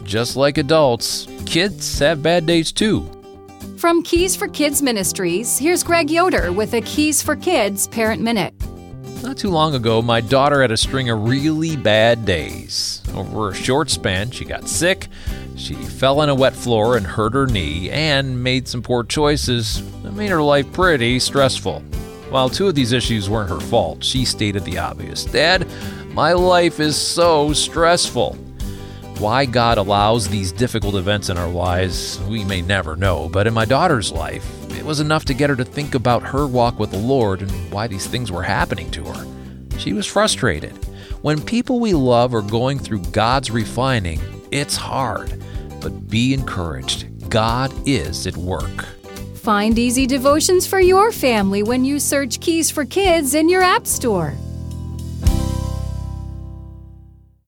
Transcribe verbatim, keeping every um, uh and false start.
just like adults, kids have bad days too. From Keys for Kids Ministries, here's Greg Yoder with a Keys for Kids Parent Minute. Not too long ago, my daughter had a string of really bad days. Over a short span, she got sick, she fell on a wet floor and hurt her knee, and made some poor choices that made her life pretty stressful. While two of these issues weren't her fault, she stated the obvious. Dad, my life is so stressful. Why God allows these difficult events in our lives, we may never know, but in my daughter's life, it was enough to get her to think about her walk with the Lord and why these things were happening to her. She was frustrated. When people we love are going through God's refining, it's hard, but be encouraged. God is at work. Find easy devotions for your family when you search Keys for Kids in your app store.